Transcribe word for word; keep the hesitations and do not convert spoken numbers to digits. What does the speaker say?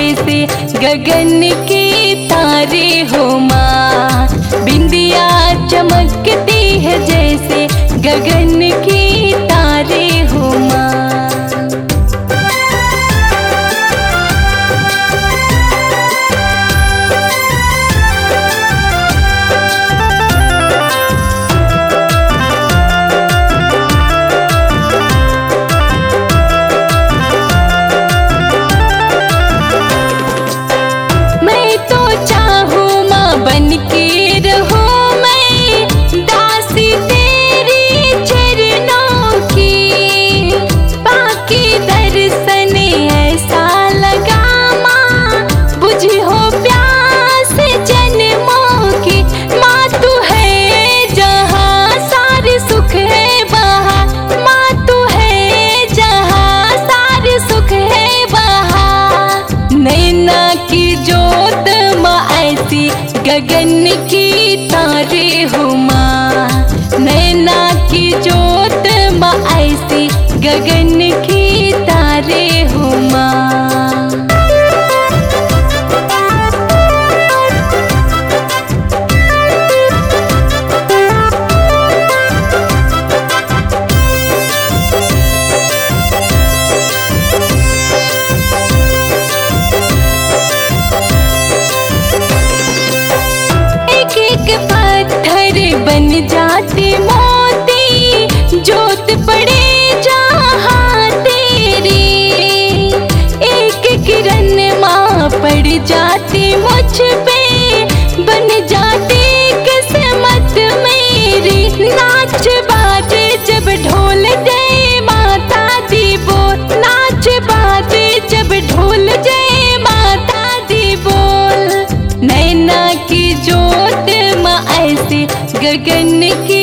जैसे गगन के तारे हो माँ। बिंदिया चमकती है जैसे गगन के तारे हो माँ। गगन की तारे हो माँ। नैना की जोत माँ ऐसी गगन की तारे हो माँ। बन जाते मोती जोत पड़े जहाँ तेरी। एक किरण माँ पड़ जाती मुझ पे, बन जाती किस्मत मेरी। नाच बाजे जब ढोल जय माता दी बोल, नाच बाजे जब ढोल जय माता दी बोल। नैना की जोत माँ ऐसी गगन की